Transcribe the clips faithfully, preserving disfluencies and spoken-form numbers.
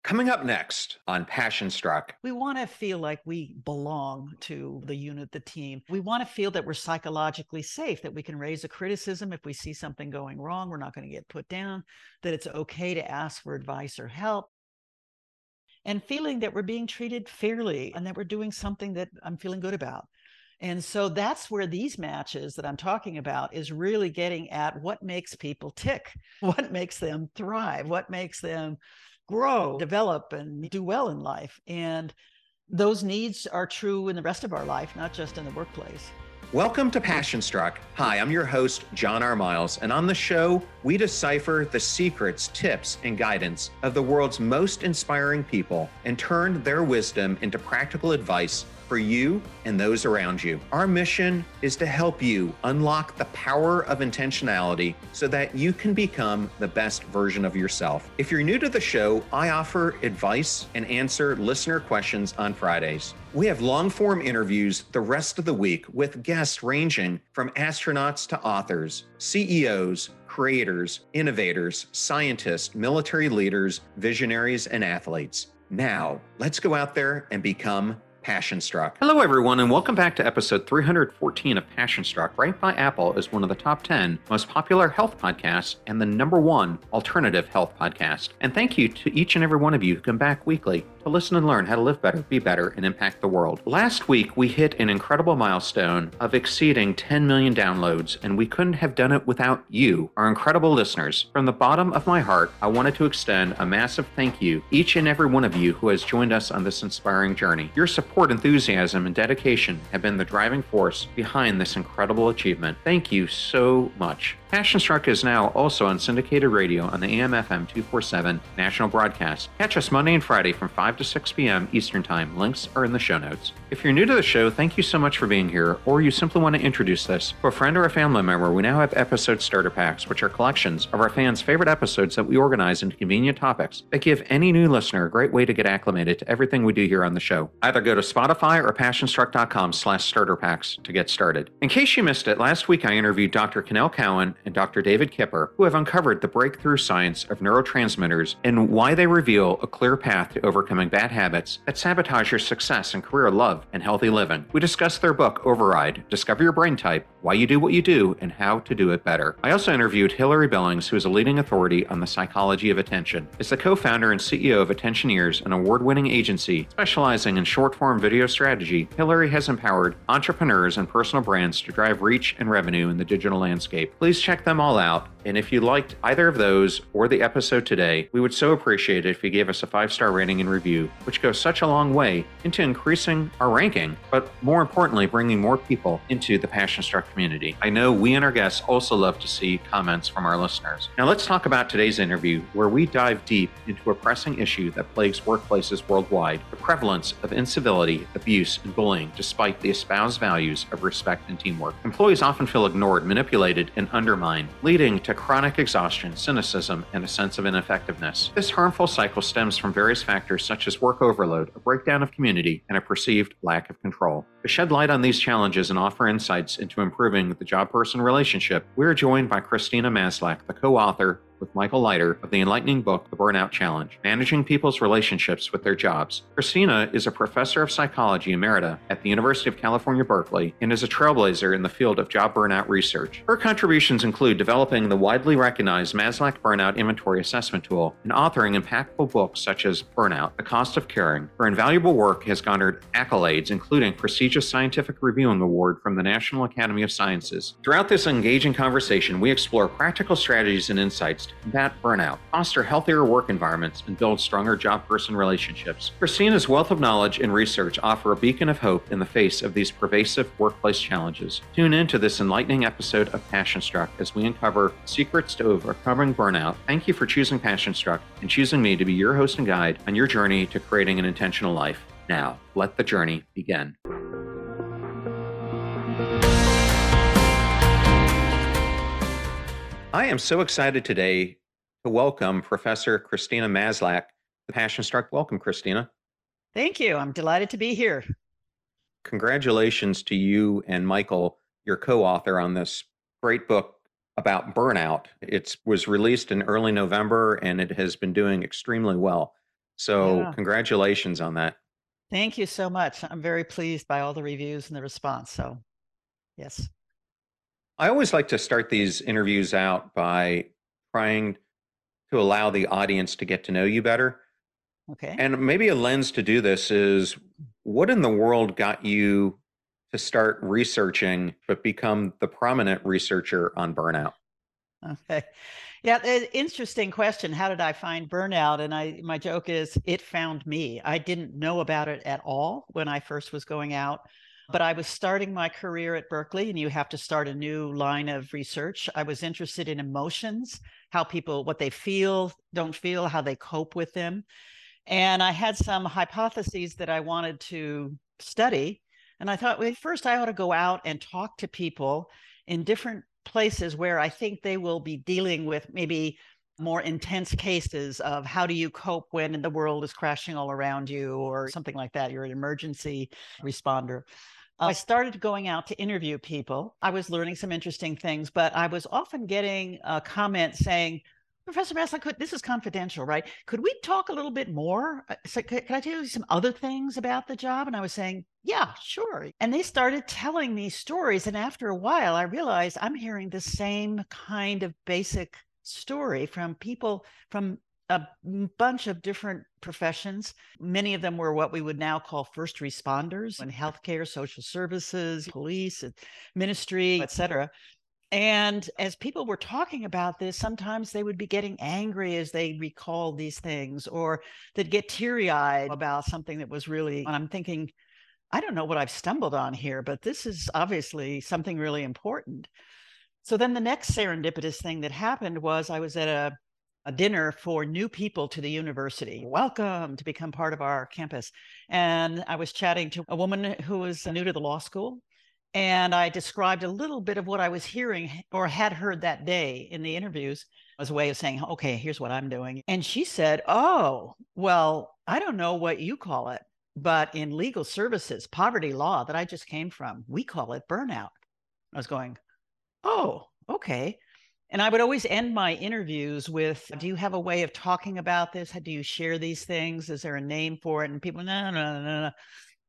Coming up next on Passion Struck. We want to feel like we belong to the unit, the team. We want to feel that we're psychologically safe, that we can raise a criticism if we see something going wrong. We're not going to get put down, that it's okay to ask for advice or help, and feeling that we're being treated fairly and that we're doing something that I'm feeling good about. And so that's where these matches that I'm talking about is really getting at what makes people tick, what makes them thrive, what makes them grow, develop, and do well in life. And those needs are true in the rest of our life, not just in the workplace. Welcome to Passion Struck. Hi, I'm your host, John R. Miles, and on the show, we decipher the secrets, tips, and guidance of the world's most inspiring people and turn their wisdom into practical advice for you and those around you. Our mission is to help you unlock the power of intentionality so that you can become the best version of yourself. If you're new to the show, I offer advice and answer listener questions on Fridays. We have long-form interviews the rest of the week with guests ranging from astronauts to authors, C E Os, creators, innovators, scientists, military leaders, visionaries, and athletes. Now, let's go out there and become Passion Struck. Hello, everyone, and welcome back to episode three hundred fourteen of Passion Struck, ranked by Apple as one of the top ten most popular health podcasts and the number one alternative health podcast. And thank you to each and every one of you who come back weekly to listen and learn how to live better, be better, and impact the world. Last week, we hit an incredible milestone of exceeding ten million downloads, and we couldn't have done it without you, our incredible listeners. From the bottom of my heart, I wanted to extend a massive thank you to each and every one of you who has joined us on this inspiring journey. Your support, enthusiasm, and dedication have been the driving force behind this incredible achievement. Thank you so much. Passion Struck is now also on syndicated radio on the A M F M two forty-seven national broadcast. Catch us Monday and Friday from five to six p.m. Eastern Time. Links are in the show notes. If you're new to the show, thank you so much for being here, or you simply want to introduce this to a friend or a family member, we now have episode starter packs, which are collections of our fans' favorite episodes that we organize into convenient topics that give any new listener a great way to get acclimated to everything we do here on the show. Either go to Spotify or passionstruck.com slash starter packs to get started. In case you missed it, last week I interviewed Doctor Cannell Cowan and Doctor David Kipper, who have uncovered the breakthrough science of neurotransmitters and why they reveal a clear path to overcoming bad habits that sabotage your success in career, love, and healthy living. We discussed their book, Override, Discover Your Brain Type, Why You Do What You Do, and How to Do It Better. I also interviewed Hillary Billings, who is a leading authority on the psychology of attention. As the co-founder and C E O of Attentioneers, an award-winning agency specializing in short-form video strategy, Hillary has empowered entrepreneurs and personal brands to drive reach and revenue in the digital landscape. Please check them all out. And if you liked either of those or the episode today, we would so appreciate it if you gave us a five-star rating and review, which goes such a long way into increasing our ranking, but more importantly, bringing more people into the Passion Struck community. I know we and our guests also love to see comments from our listeners. Now let's talk about today's interview, where we dive deep into a pressing issue that plagues workplaces worldwide, the prevalence of incivility, abuse, and bullying, despite the espoused values of respect and teamwork. Employees often feel ignored, manipulated, and undermined, leading to chronic exhaustion, cynicism, and a sense of ineffectiveness. This harmful cycle stems from various factors such as work overload, a breakdown of community, and a perceived lack of control. To shed light on these challenges and offer insights into improving the job-person relationship, we are joined by Christina Maslach, the co-author with Michael Leiter of the enlightening book, The Burnout Challenge, Managing People's Relationships with Their Jobs. Christina is a professor of psychology emerita at the University of California, Berkeley, and is a trailblazer in the field of job burnout research. Her contributions include developing the widely recognized Maslach Burnout Inventory Assessment Tool and authoring impactful books such as Burnout, The Cost of Caring. Her invaluable work has garnered accolades, including prestigious scientific reviewing award from the National Academy of Sciences. Throughout this engaging conversation, we explore practical strategies and insights to combat burnout, foster healthier work environments, and build stronger job-person relationships. Christina's wealth of knowledge and research offer a beacon of hope in the face of these pervasive workplace challenges. Tune in to this enlightening episode of Passion Struck as we uncover secrets to overcoming burnout. Thank you for choosing Passion Struck and choosing me to be your host and guide on your journey to creating an intentional life. Now, let the journey begin. I am so excited today to welcome Professor Christina Maslach to Passion Struck. Welcome, Christina. Thank you. I'm delighted to be here. Congratulations to you and Michael, your co-author on this great book about burnout. It was released in early November and it has been doing extremely well. So Yeah. congratulations on that. Thank you so much. I'm very pleased by all the reviews and the response. So, yes. I always like to start these interviews out by trying to allow the audience to get to know you better. Okay. And maybe a lens to do this is what in the world got you to start researching but become the prominent researcher on burnout? Okay. Yeah, the interesting question. How did I find burnout? And I my joke is it found me. I didn't know about it at all when I first was going out, but I was starting my career at Berkeley, and you have to start a new line of research. I was interested in emotions, how people what they feel, don't feel, how they cope with them. And I had some hypotheses that I wanted to study. And I thought, well, first I ought to go out and talk to people in different places where I think they will be dealing with maybe more intense cases of how do you cope when the world is crashing all around you or something like that. You're an emergency responder. I started going out to interview people. I was learning some interesting things, but I was often getting a comment saying, Professor Bass, I could, this is confidential, right? Could we talk a little bit more? Uh, So could, could I tell you some other things about the job? And I was saying, yeah, sure. And they started telling me stories. And after a while, I realized I'm hearing the same kind of basic story from people from a bunch of different professions. Many of them were what we would now call first responders in healthcare, social services, police, ministry, et cetera. And as people were talking about this, sometimes they would be getting angry as they recalled these things, or they'd get teary eyed about something that was really, and I'm thinking, I don't know what I've stumbled on here, but this is obviously something really important. So then the next serendipitous thing that happened was I was at a, a dinner for new people to the university. Welcome to become part of our campus. And I was chatting to a woman who was new to the law school. And I described a little bit of what I was hearing or had heard that day in the interviews as a way of saying, okay, here's what I'm doing. And she said, oh, well, I don't know what you call it, but in legal services, poverty law that I just came from, we call it burnout. I was going, oh, okay. And I would always end my interviews with, do you have a way of talking about this? How do you share these things? Is there a name for it? And people, no, no, no, no.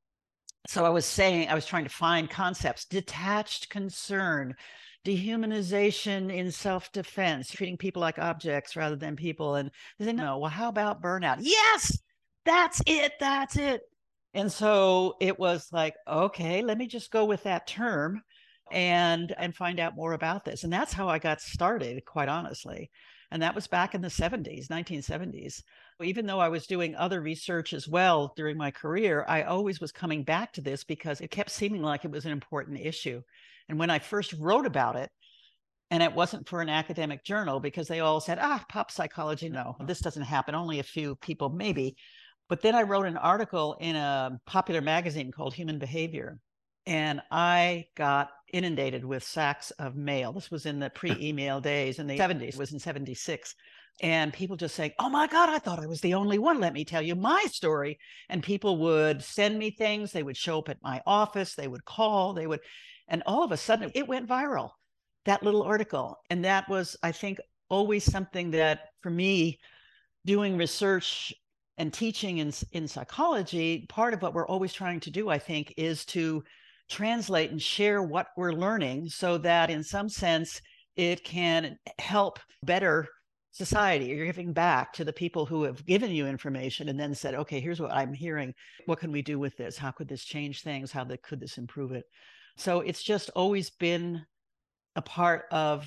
So I was saying, I was trying to find concepts: detached concern, dehumanization in self-defense, treating people like objects rather than people. And they say, no, well, how about burnout? Yes, that's it. That's it. And so it was like, okay, let me just go with that term and and find out more about this. And that's how I got started, quite honestly. And that was back in the seventies, nineteen seventies. Even though I was doing other research as well during my career, I always was coming back to this because it kept seeming like it was an important issue. And when I first wrote about it, and it wasn't for an academic journal because they all said, ah, pop psychology, no, this doesn't happen. Only a few people, maybe. But then I wrote an article in a popular magazine called Human Behavior, and I got inundated with sacks of mail. This was in the pre-email days in the seventies, it was in seventy-six. And people just saying, oh my God, I thought I was the only one. Let me tell you my story. And people would send me things. They would show up at my office. They would call. They would, and all of a sudden it went viral, that little article. And that was, I think, always something that for me, doing research and teaching in, in psychology, part of what we're always trying to do, I think, is to translate and share what we're learning so that in some sense it can help better society. You're giving back to the people who have given you information and then said, okay, here's what I'm hearing. What can we do with this? How could this change things? How could this improve it? So it's just always been a part of,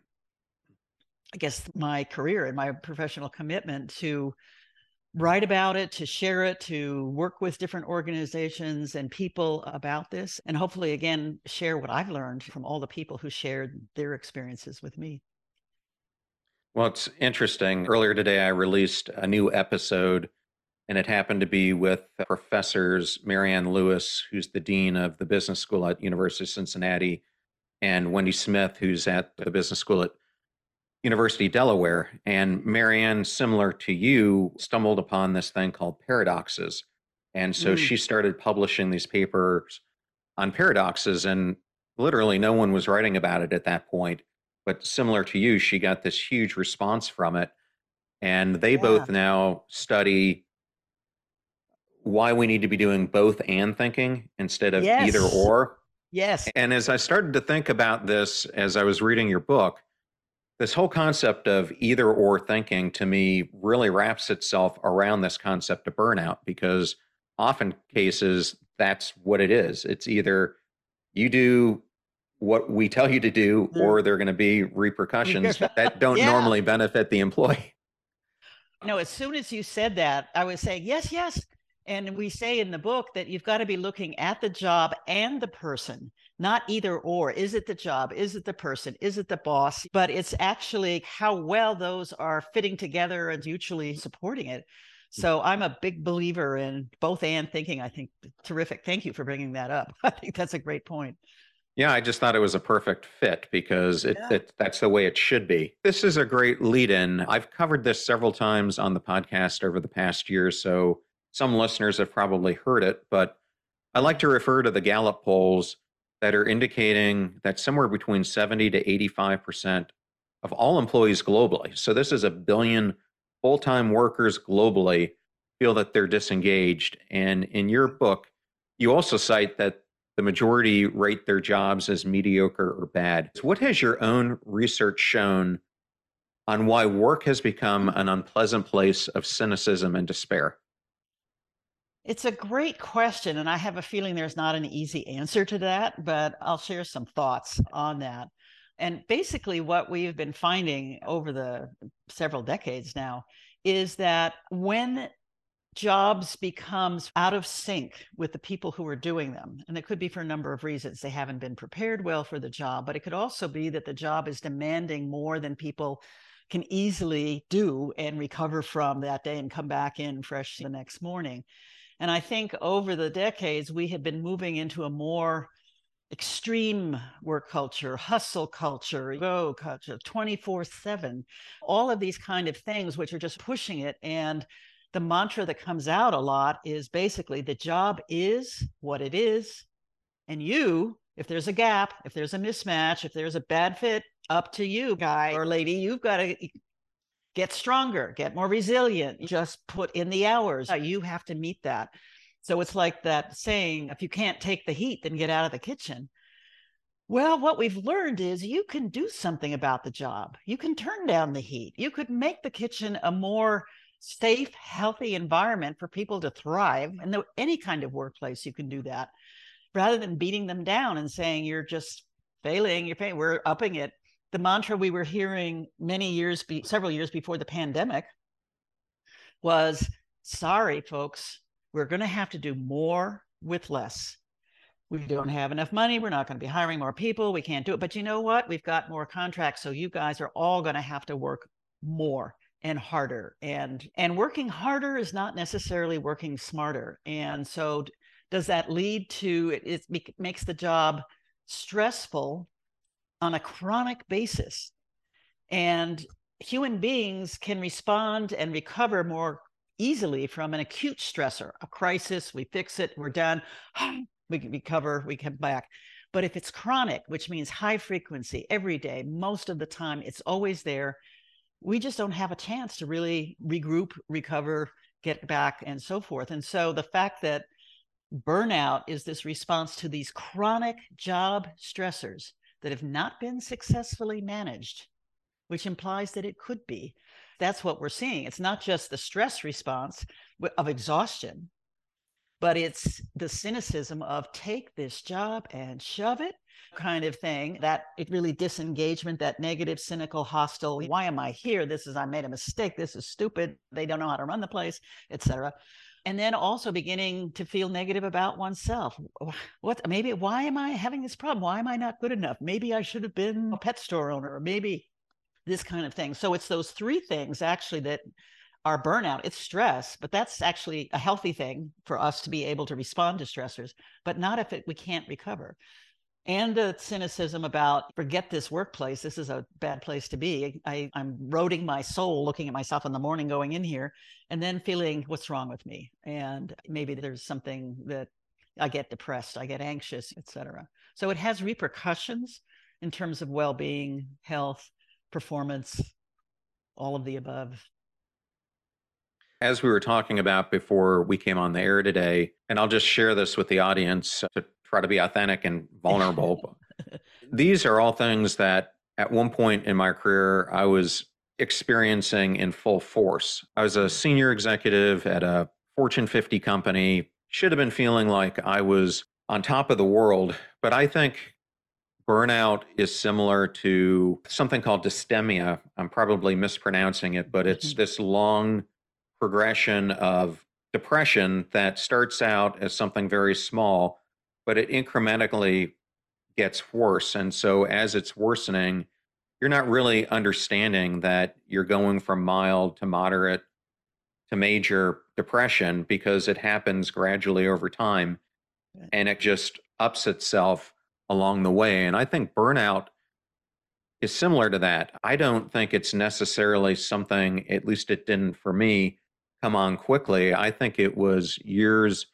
I guess, my career and my professional commitment to write about it, to share it, to work with different organizations and people about this, and hopefully, again, share what I've learned from all the people who shared their experiences with me. Well, it's interesting. Earlier today, I released a new episode, and it happened to be with professors Marianne Lewis, who's the dean of the business school at University of Cincinnati, and Wendy Smith, who's at the business school at University of Delaware. And Marianne, similar to you, stumbled upon this thing called paradoxes. And so Mm. she started publishing these papers on paradoxes, and literally no one was writing about it at that point. But similar to you, she got this huge response from it. And they Yeah. both now study why we need to be doing both and thinking instead of either Yes. or. Yes. And as I started to think about this, as I was reading your book, this whole concept of either or thinking to me really wraps itself around this concept of burnout, because often cases that's what it is. It's either you do what we tell you to do, Mm. or there are going to be repercussions that, that don't Yeah. normally benefit the employee. No, as soon as you said that, I was saying, yes, yes. And we say in the book that you've got to be looking at the job and the person, not either or. Is it the job? Is it the person? Is it the boss? But it's actually how well those are fitting together and mutually supporting it. So I'm a big believer in both and thinking. I think terrific. Thank you for bringing that up. I think that's a great point. Yeah, I just thought it was a perfect fit because it, Yeah. it that's the way it should be. This is a great lead in. I've covered this several times on the podcast over the past year, so some listeners have probably heard it, but I like to refer to the Gallup polls that are indicating that somewhere between seventy to eighty-five percent of all employees globally, so this is a billion full-time workers globally, feel that they're disengaged. And in your book, you also cite that the majority rate their jobs as mediocre or bad. So what has your own research shown on why work has become an unpleasant place of cynicism and despair? It's a great question, and I have a feeling there's not an easy answer to that, but I'll share some thoughts on that. And basically, what we've been finding over the several decades now is that when jobs becomes out of sync with the people who are doing them, and it could be for a number of reasons. They haven't been prepared well for the job, but it could also be that the job is demanding more than people can easily do and recover from that day and come back in fresh the next morning. And I think over the decades, we have been moving into a more extreme work culture, hustle culture, go culture, twenty-four seven, all of these kind of things, which are just pushing it. And the mantra that comes out a lot is basically the job is what it is. And you, if there's a gap, if there's a mismatch, if there's a bad fit, up to you, guy or lady, you've got to get stronger, get more resilient, just put in the hours. You have to meet that. So it's like that saying, if you can't take the heat, then get out of the kitchen. Well, what we've learned is you can do something about the job. You can turn down the heat. You could make the kitchen a more safe, healthy environment for people to thrive. And any kind of workplace, you can do that rather than beating them down and saying you're just failing, you're failing. We're upping it. The mantra we were hearing many years, be, several years before the pandemic was, sorry, folks, we're going to have to do more with less. We don't have enough money. We're not going to be hiring more people. We can't do it. But you know what? We've got more contracts. So you guys are all going to have to work more and harder. And, and working harder is not necessarily working smarter. And so does that lead to, it, it makes the job stressful on a chronic basis. And human beings can respond and recover more easily from an acute stressor, a crisis. We fix it, we're done. We can recover, we come back. But if it's chronic, which means high frequency every day, most of the time, it's always there, we just don't have a chance to really regroup, recover, get back, and so forth. And so the fact that burnout is this response to these chronic job stressors that have not been successfully managed, which implies that it could be. That's what we're seeing. It's not just the stress response of exhaustion, but it's the cynicism of take this job and shove it kind of thing, that it really disengagement, that negative, cynical, hostile, why am I here? This is, I made a mistake. This is stupid. They don't know how to run the place, et cetera. And then also beginning to feel negative about oneself. What, maybe, why am I having this problem? Why am I not good enough? Maybe I should have been a pet store owner, or maybe this kind of thing. So it's those three things actually that are burnout. It's stress, but that's actually a healthy thing for us to be able to respond to stressors, but not if it, we can't recover. And the cynicism about forget this workplace. This is a bad place to be. I, I'm eroding my soul looking at myself in the morning going in here and then feeling what's wrong with me. And maybe there's something that I get depressed, I get anxious, et cetera. So it has repercussions in terms of well-being, health, performance, all of the above. As we were talking about before we came on the air today, and I'll just share this with the audience to try to be authentic and vulnerable. These are all things that at one point in my career, I was experiencing in full force. I was a senior executive at a Fortune fifty company, should have been feeling like I was on top of the world. But I think burnout is similar to something called dysthymia. I'm probably mispronouncing it, but it's Mhm. this long progression of depression that starts out as something very small, but it incrementally gets worse. And so as it's worsening, you're not really understanding that you're going from mild to moderate to major depression because it happens gradually over time Right. and it just ups itself along the way. And I think burnout is similar to that. I don't think it's necessarily something, at least it didn't for me, come on quickly. I think it was years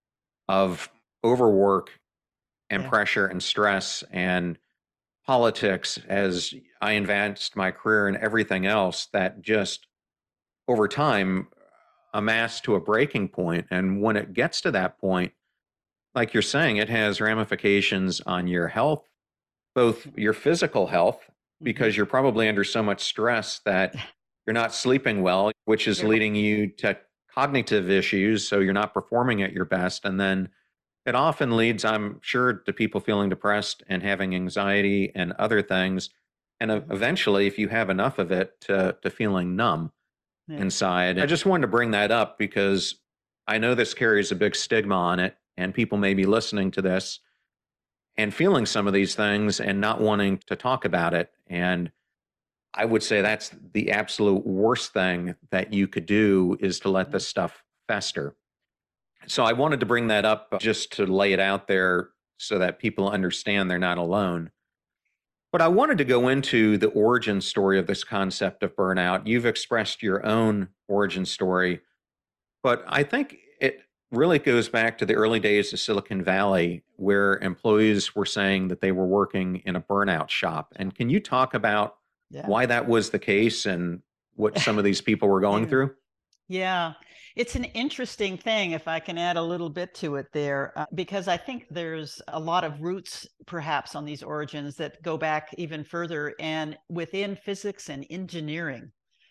of overwork and Yeah. pressure and stress and politics as I advanced my career and everything else that just over time amassed to a breaking point. And when it gets to that point, like you're saying, it has ramifications on your health, both your physical health, Mhm. because you're probably under so much stress that you're not sleeping well, which is You're right. leading you to cognitive issues. So you're not performing at your best. And then it often leads, I'm sure, to people feeling depressed and having anxiety and other things. And e- Mhm. eventually, if you have enough of it, to, to feeling numb Yeah. inside. I just wanted to bring that up because I know this carries a big stigma on it, and people may be listening to this and feeling some of these things and not wanting to talk about it. And I would say that's the absolute worst thing that you could do is to let Yeah. this stuff fester. So I wanted to bring that up just to lay it out there so that people understand they're not alone. But I wanted to go into the origin story of this concept of burnout. You've expressed your own origin story, but I think it really goes back to the early days of Silicon Valley where employees were saying that they were working in a burnout shop. And can you talk about Yeah. why that was the case and what some of these people were going Yeah. through? Yeah, it's an interesting thing, if I can add a little bit to it there, uh, because I think there's a lot of roots perhaps on these origins that go back even further and within physics and engineering.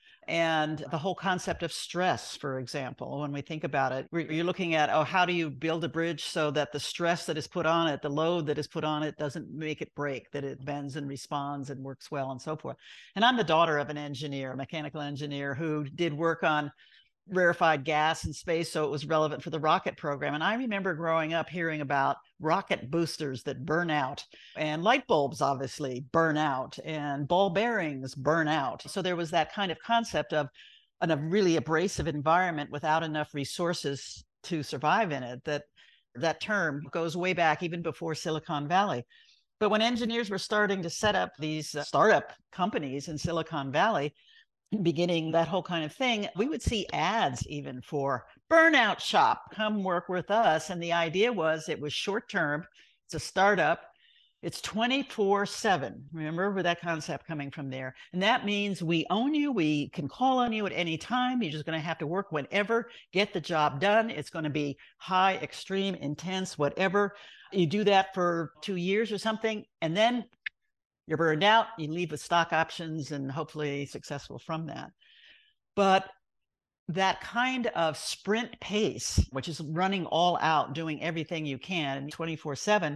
And the whole concept of stress, for example, when we think about it, you're looking at, oh, how do you build a bridge so that the stress that is put on it, the load that is put on it, doesn't make it break, that it bends and responds and works well and so forth. And I'm the daughter of an engineer, a mechanical engineer who did work on rarefied gas in space, so it was relevant for the rocket program. And I remember growing up hearing about rocket boosters that burn out, and light bulbs obviously burn out, and ball bearings burn out. So there was that kind of concept of an, a really abrasive environment without enough resources to survive in it. That that term goes way back even before Silicon Valley. But when engineers were starting to set up these uh, startup companies in Silicon Valley, beginning that whole kind of thing, we would see ads even for burnout shop, come work with us. And the idea was it was short term, it's a startup, it's twenty-four seven. Remember where that concept coming from there? And that means we own you, we can call on you at any time. You're just going to have to work whenever, get the job done. It's going to be high, extreme, intense, whatever. You do that for two years or something, and then you're burned out, you leave with stock options and hopefully successful from that. But that kind of sprint pace, which is running all out, doing everything you can twenty-four seven,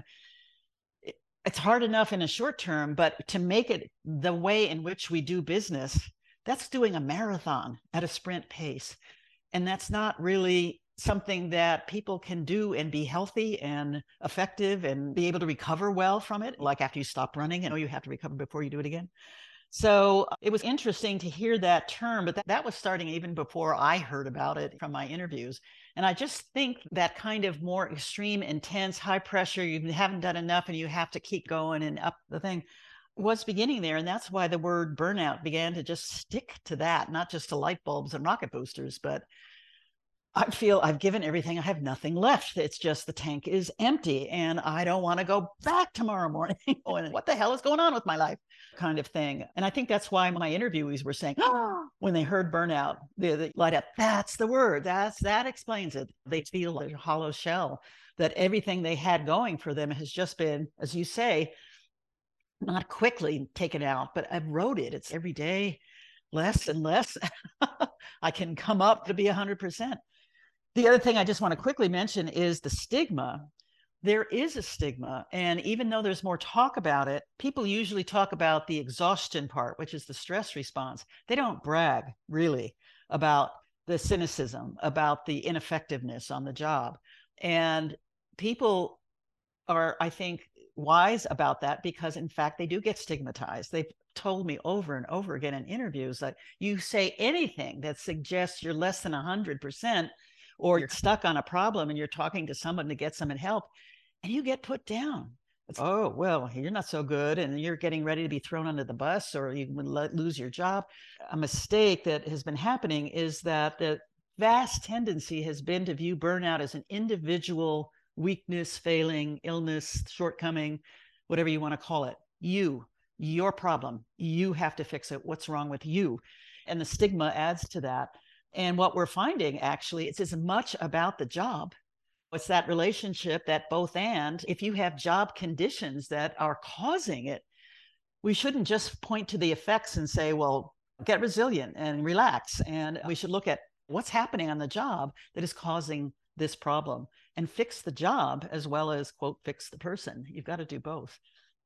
it's hard enough in a short term, but to make it the way in which we do business, that's doing a marathon at a sprint pace. And that's not really something that people can do and be healthy and effective and be able to recover well from it. Like after you stop running, you know, you have to recover before you do it again. So it was interesting to hear that term, but that, that was starting even before I heard about it from my interviews. And I just think that kind of more extreme, intense, high pressure, you haven't done enough and you have to keep going and up the thing was beginning there. And that's why the word burnout began to just stick to that, not just to light bulbs and rocket boosters, but I feel I've given everything. I have nothing left. It's just the tank is empty and I don't want to go back tomorrow morning. What the hell is going on with my life? Kind of thing. And I think that's why my interviewees were saying, oh, when they heard burnout, they, they light up. That's the word. That's that explains it. They feel like a hollow shell, that everything they had going for them has just been, as you say, not quickly taken out, but eroded. It's every day less and less. I can come up to be one hundred percent. The other thing I just want to quickly mention is the stigma. There is a stigma. And even though there's more talk about it, people usually talk about the exhaustion part, which is the stress response. They don't brag really about the cynicism, about the ineffectiveness on the job. And people are, I think, wise about that because, in fact, they do get stigmatized. They've told me over and over again in interviews that you say anything that suggests you're less than one hundred percent or you're stuck on a problem and you're talking to someone to get some help and you get put down. It's, oh, well, you're not so good and you're getting ready to be thrown under the bus or you will lose your job. A mistake that has been happening is that the vast tendency has been to view burnout as an individual weakness, failing, illness, shortcoming, whatever you want to call it. You, your problem, you have to fix it. What's wrong with you? And the stigma adds to that. And what we're finding actually, it's as much about the job. It's that relationship, that both and. If you have job conditions that are causing it, we shouldn't just point to the effects and say, well, get resilient and relax. And we should look at what's happening on the job that is causing this problem and fix the job as well as, quote, fix the person. You've got to do both.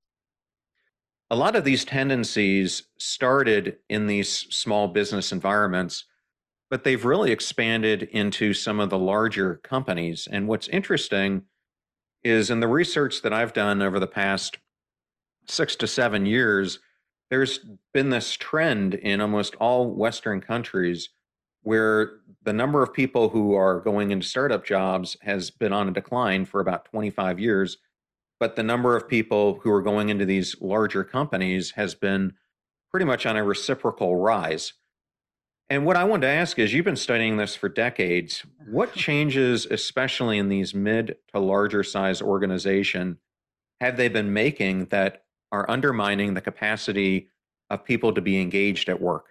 A lot of these tendencies started in these small business environments, but they've really expanded into some of the larger companies. And what's interesting is in the research that I've done over the past six to seven years, there's been this trend in almost all Western countries where the number of people who are going into startup jobs has been on a decline for about twenty-five years, but the number of people who are going into these larger companies has been pretty much on a reciprocal rise. And what I wanted to ask is, you've been studying this for decades. What changes, especially in these mid to larger size organization, have they been making that are undermining the capacity of people to be engaged at work?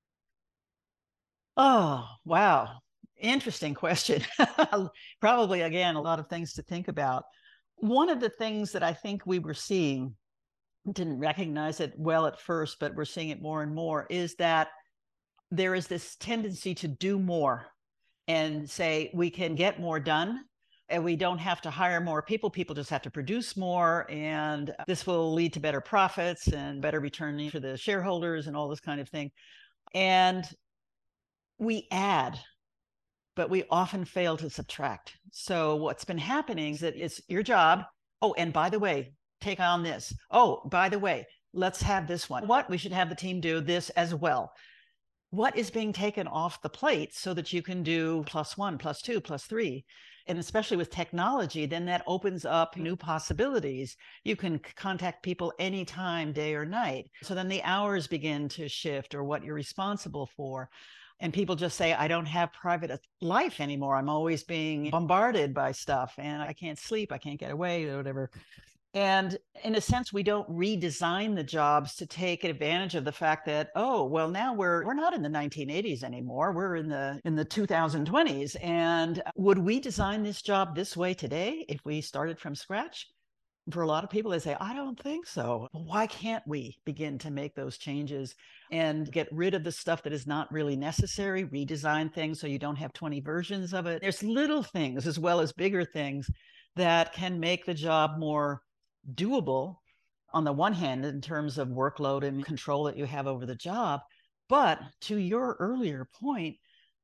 Oh, wow. Interesting question. Probably, again, a lot of things to think about. One of the things that I think we were seeing, didn't recognize it well at first, but we're seeing it more and more, is that there is this tendency to do more and say we can get more done and we don't have to hire more people. People just have to produce more. And this will lead to better profits and better return for the shareholders and all this kind of thing. And we add, but we often fail to subtract. So what's been happening is that it's your job. Oh, and by the way, take on this. Oh, by the way, let's have this one. What? We should have the team do this as well. What is being taken off the plate so that you can do plus one, plus two, plus three? And especially with technology, then that opens up new possibilities. You can contact people anytime, day or night. So then the hours begin to shift or what you're responsible for. And people just say, I don't have private life anymore. I'm always being bombarded by stuff and I can't sleep. I can't get away or whatever. And in a sense, we don't redesign the jobs to take advantage of the fact that, oh, well, now we're we're not in the nineteen eighties anymore. We're in the in the two thousand twenties. And would we design this job this way today if we started from scratch? For a lot of people, they say, I don't think so. Why can't we begin to make those changes and get rid of the stuff that is not really necessary, redesign things so you don't have twenty versions of it? There's little things as well as bigger things that can make the job more doable on the one hand in terms of workload and control that you have over the job. But to your earlier point,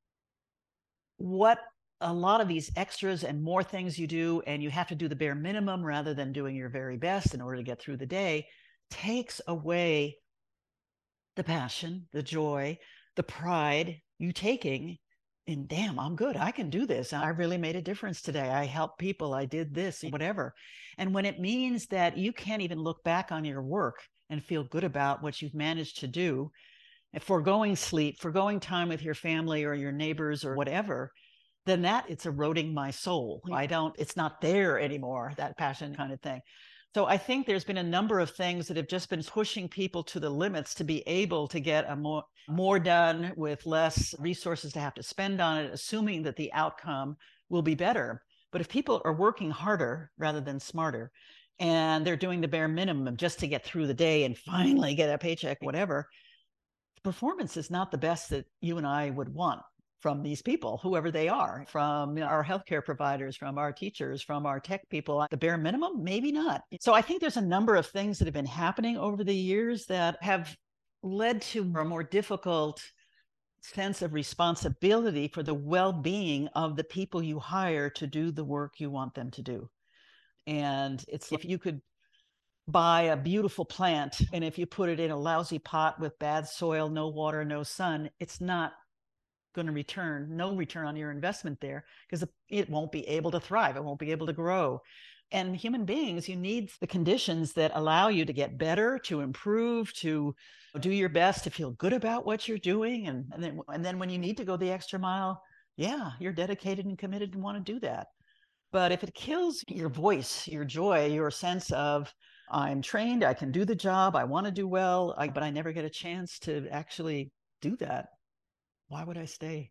what a lot of these extras and more things you do, and you have to do the bare minimum rather than doing your very best in order to get through the day, takes away the passion, the joy, the pride you taking in, damn, I'm good. I can do this. I really made a difference today. I helped people. I did this, whatever. And when it means that you can't even look back on your work and feel good about what you've managed to do, foregoing sleep, foregoing time with your family or your neighbors or whatever, then that it's eroding my soul. I don't, it's not there anymore, that passion kind of thing. So I think there's been a number of things that have just been pushing people to the limits to be able to get a more more done with less resources to have to spend on it, assuming that the outcome will be better. But if people are working harder rather than smarter, and they're doing the bare minimum just to get through the day and finally get a paycheck, whatever, performance is not the best that you and I would want from these people, whoever they are, from you know, our healthcare providers, from our teachers, from our tech people. The bare minimum, maybe not. So I think there's a number of things that have been happening over the years that have led to a more difficult sense of responsibility for the well-being of the people you hire to do the work you want them to do. And it's if you could buy a beautiful plant, and if you put it in a lousy pot with bad soil, no water, no sun, it's not going to return, no return on your investment there, because it won't be able to thrive. It won't be able to grow. And human beings, you need the conditions that allow you to get better, to improve, to do your best, to feel good about what you're doing. And, and, then, and then when you need to go the extra mile, yeah, you're dedicated and committed and want to do that. But if it kills your voice, your joy, your sense of, I'm trained, I can do the job, I want to do well, I, but I never get a chance to actually do that, why would I stay?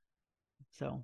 So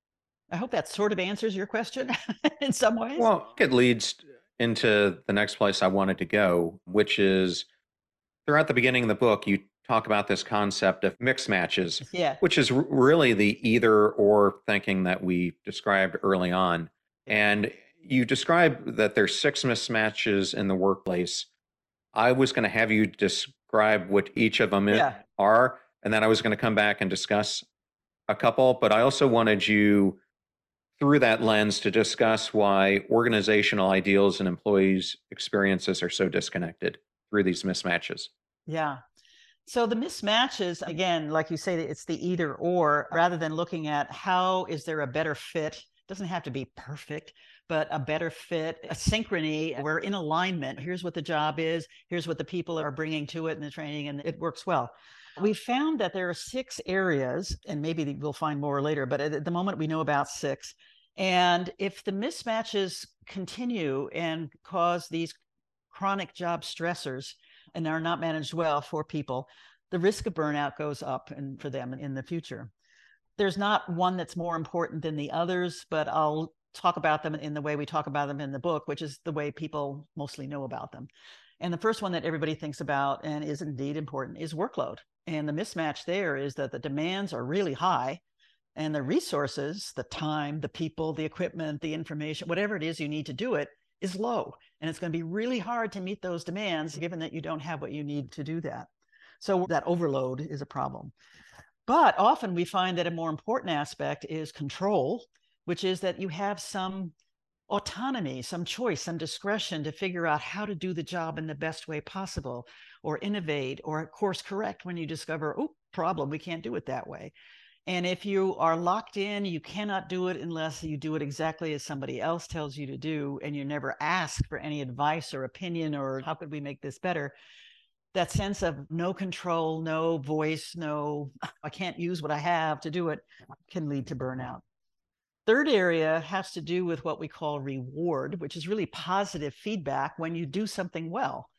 I hope that sort of answers your question in some ways. Well, it leads into the next place I wanted to go, which is throughout the beginning of the book, you talk about this concept of mixed matches, yeah. which is r- really the either or thinking that we described early on. And you describe that there's six mismatches in the workplace. I was going to have you describe what each of them yeah. are, and then I was going to come back and discuss a couple, but I also wanted you through that lens to discuss why organizational ideals and employees' experiences are so disconnected through these mismatches. Yeah. So the mismatches, again, like you say, it's the either or, rather than looking at how is there a better fit. It doesn't have to be perfect, but a better fit, a synchrony. We're in alignment. Here's what the job is. Here's what the people are bringing to it in the training, and it works well. We found that there are six areas, and maybe we'll find more later, but at the moment we know about six. And if the mismatches continue and cause these chronic job stressors and are not managed well for people, the risk of burnout goes up and for them in the future. There's not one that's more important than the others, but I'll talk about them in the way we talk about them in the book, which is the way people mostly know about them. And the first one that everybody thinks about and is indeed important is workload. And the mismatch there is that the demands are really high and the resources, the time, the people, the equipment, the information, whatever it is you need to do it is low. And it's going to be really hard to meet those demands given that you don't have what you need to do that. So that overload is a problem. But often we find that a more important aspect is control, which is that you have some autonomy, some choice, some discretion to figure out how to do the job in the best way possible, or innovate, or course correct when you discover, oh, problem, we can't do it that way. And if you are locked in, you cannot do it unless you do it exactly as somebody else tells you to do, and you never ask for any advice or opinion or how could we make this better. That sense of no control, no voice, no, I can't use what I have to do it, can lead to burnout. Third area has to do with what we call reward, which is really positive feedback when you do something well.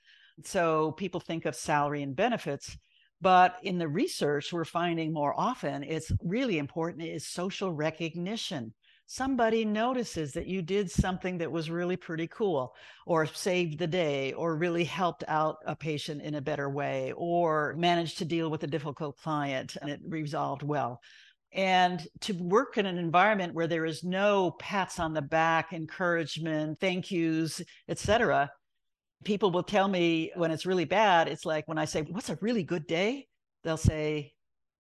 So people think of salary and benefits, but in the research, we're finding more often it's really important is social recognition. Somebody notices that you did something that was really pretty cool, or saved the day, or really helped out a patient in a better way, or managed to deal with a difficult client and it resolved well. And to work in an environment where there is no pats on the back, encouragement, thank yous, et cetera, people will tell me when it's really bad, it's like when I say, what's a really good day? They'll say,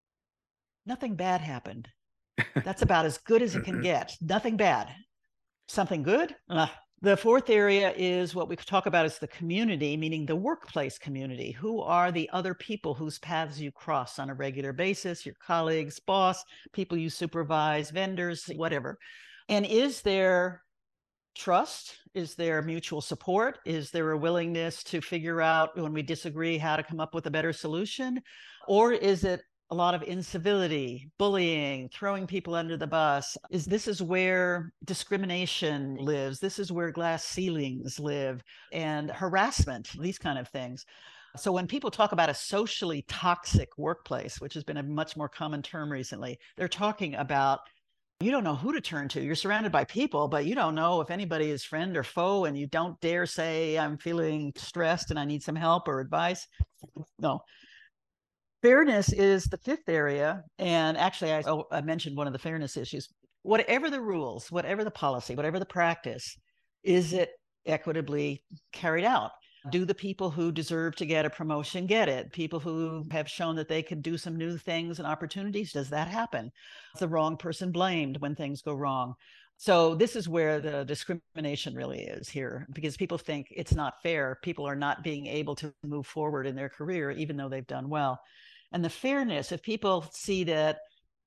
nothing bad happened. That's about as good as it can get. Nothing bad. Something good? Uh, The fourth area is what we talk about as the community, meaning the workplace community. Who are the other people whose paths you cross on a regular basis, your colleagues, boss, people you supervise, vendors, whatever. And is there trust? Is there mutual support? Is there a willingness to figure out when we disagree how to come up with a better solution? Or is it a lot of incivility, bullying, throwing people under the bus. Is this is where discrimination lives. This is where glass ceilings live, and harassment, these kind of things. So when people talk about a socially toxic workplace, which has been a much more common term recently, they're talking about you don't know who to turn to. You're surrounded by people, but you don't know if anybody is friend or foe, and you don't dare say, I'm feeling stressed and I need some help or advice. No. Fairness is the fifth area. And actually, I, oh, I mentioned one of the fairness issues. Whatever the rules, whatever the policy, whatever the practice, is it equitably carried out? Do the people who deserve to get a promotion get it? People who have shown that they can do some new things and opportunities, does that happen? Is the wrong person blamed when things go wrong? So this is where the discrimination really is here, because people think it's not fair. People are not being able to move forward in their career, even though they've done well. And the fairness, if people see that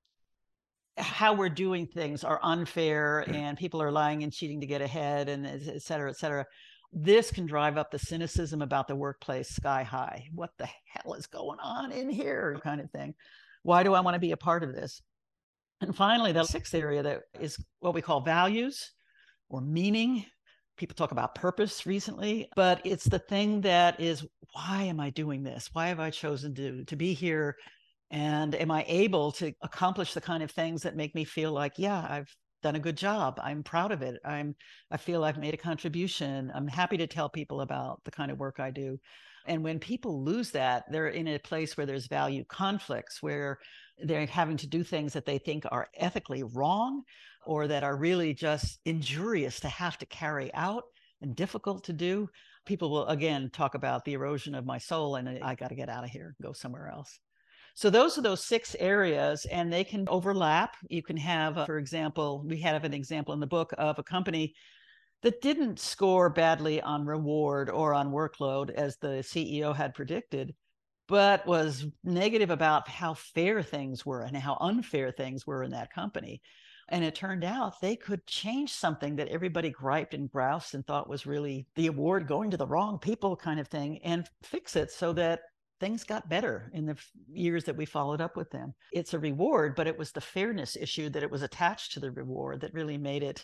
how we're doing things are unfair and people are lying and cheating to get ahead, and et cetera, et cetera, this can drive up the cynicism about the workplace sky high. What the hell is going on in here, kind of thing. Why do I want to be a part of this? And finally, the sixth area that is what we call values or meaning. People talk about purpose recently, but it's the thing that is, why am I doing this? Why have I chosen to, to be here? And am I able to accomplish the kind of things that make me feel like, yeah, I've done a good job. I'm proud of it. I'm, I feel I've made a contribution. I'm happy to tell people about the kind of work I do. And when people lose that, they're in a place where there's value conflicts, where they're having to do things that they think are ethically wrong or that are really just injurious to have to carry out and difficult to do. People will, again, talk about the erosion of my soul and I got to get out of here, go somewhere else. So those are those six areas, and they can overlap. You can have, uh, for example, we have an example in the book of a company that didn't score badly on reward or on workload as the C E O had predicted, but was negative about how fair things were and how unfair things were in that company. And it turned out they could change something that everybody griped and groused and thought was really the award going to the wrong people kind of thing, and fix it so that things got better in the years that we followed up with them. It's a reward, but it was the fairness issue that it was attached to the reward that really made it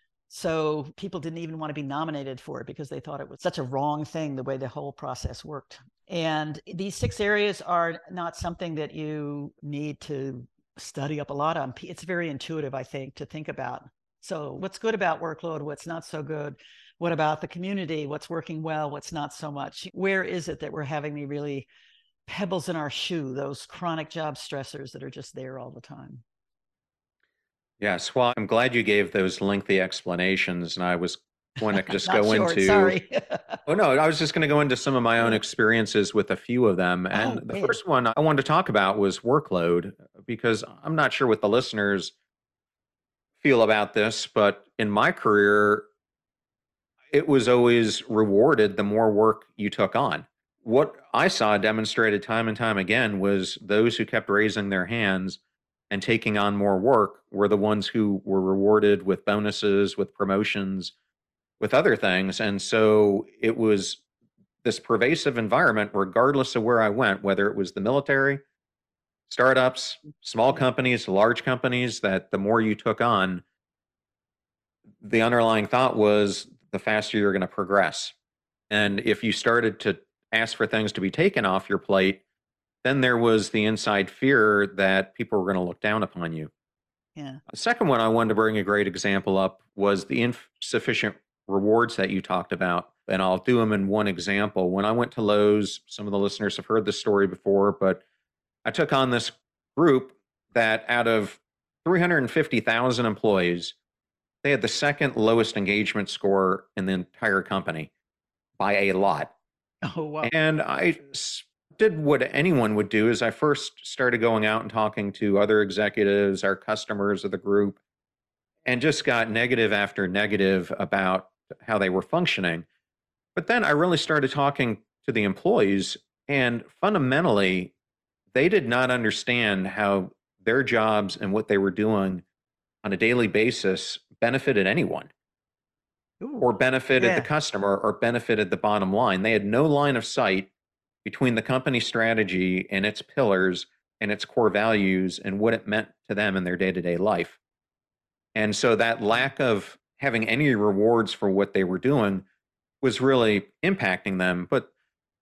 so people didn't even want to be nominated for it because they thought it was such a wrong thing, the way the whole process worked. And these six areas are not something that you need to study up a lot on. It's very intuitive, I think, to think about. So what's good about workload? What's not so good? What about the community? What's working well? What's not so much? Where is it that we're having the really pebbles in our shoe, those chronic job stressors that are just there all the time? Yes. Well, I'm glad you gave those lengthy explanations, and I was going to just Not go short, into, sorry. oh no, I was just going to go into some of my own experiences with a few of them. And Oh, the good. first one I wanted to talk about was workload, because I'm not sure what the listeners feel about this, but in my career, it was always rewarded the more work you took on. What I saw demonstrated time and time again was those who kept raising their hands and taking on more work were the ones who were rewarded with bonuses, with promotions, with other things. And so it was this pervasive environment, regardless of where I went, whether it was the military, startups, small companies, large companies, that the more you took on, the underlying thought was the faster you're going to progress. And if you started to ask for things to be taken off your plate, then there was the inside fear that people were going to look down upon you. Yeah. The second one I wanted to bring a great example up was the insufficient rewards that you talked about. And I'll do them in one example. When I went to Lowe's, some of the listeners have heard this story before, but I took on this group that out of three hundred fifty thousand employees, they had the second lowest engagement score in the entire company by a lot. Oh, wow. And I did what anyone would do is I first started going out and talking to other executives, our customers of the group, and just got negative after negative about how they were functioning. But then I really started talking to the employees, and fundamentally, they did not understand how their jobs and what they were doing on a daily basis benefited anyone. Ooh, or benefited yeah. the customer or benefited the bottom line. They had no line of sight between the company strategy and its pillars and its core values and what it meant to them in their day-to-day life. And so that lack of having any rewards for what they were doing was really impacting them. But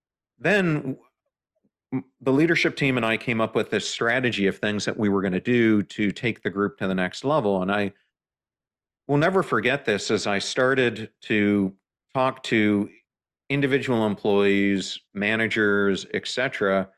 then m- the leadership team and I came up with this strategy of things that we were going to do to take the group to the next level. And I will never forget this as I started to talk to individual employees, managers, et cetera.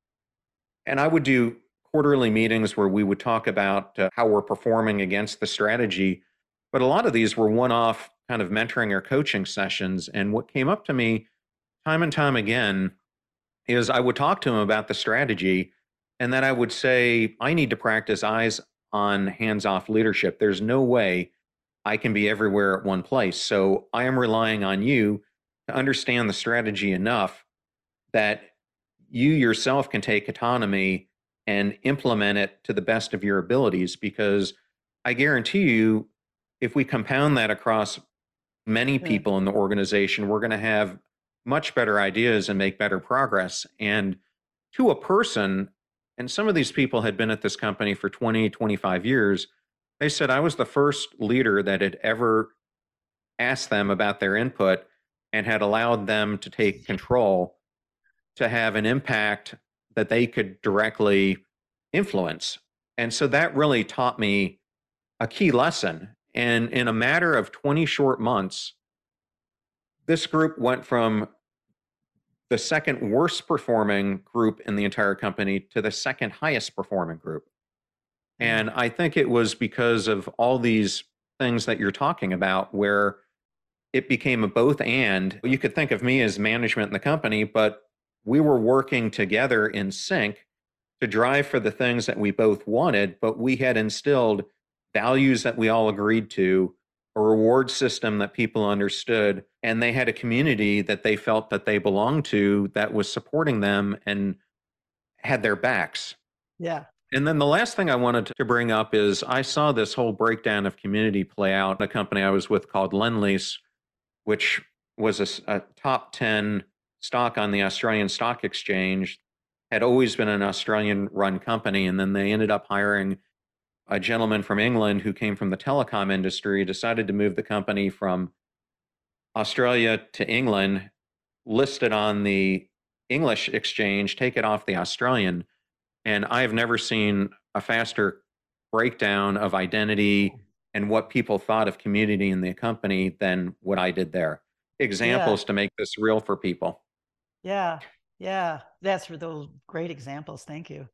And I would do quarterly meetings where we would talk about uh, how we're performing against the strategy. But a lot of these were one off kind of mentoring or coaching sessions. And what came up to me time and time again is I would talk to them about the strategy. And then I would say, I need to practice eyes on hands off leadership. There's no way I can be everywhere at one place. So I am relying on you to understand the strategy enough that you yourself can take autonomy and implement it to the best of your abilities. Because I guarantee you, if we compound that across many Yeah. people in the organization, we're going to have much better ideas and make better progress. And to a person, and some of these people had been at this company for twenty, twenty-five years, they said I was the first leader that had ever asked them about their input and had allowed them to take control to have an impact that they could directly influence. And so that really taught me a key lesson. And in a matter of twenty short months, this group went from the second worst performing group in the entire company to the second highest performing group. Yeah. And I think it was because of all these things that you're talking about, where it became a both and. You could think of me as management in the company, but we were working together in sync to drive for the things that we both wanted, but we had instilled values that we all agreed to, a reward system that people understood, and they had a community that they felt that they belonged to that was supporting them and had their backs. Yeah. And then the last thing I wanted to bring up is I saw this whole breakdown of community play out in a company I was with called Lendlease, which was a, s- a top ten stock on the Australian Stock Exchange, had always been an Australian run company. And then they ended up hiring a gentleman from England who came from the telecom industry, decided to move the company from Australia to England, listed on the English exchange, take it off the Australian. And I've never seen a faster breakdown of identity and what people thought of community in the company than what I did there. Yeah. Examples to make this real for people. Yeah. Yeah. That's for those great examples. Thank you.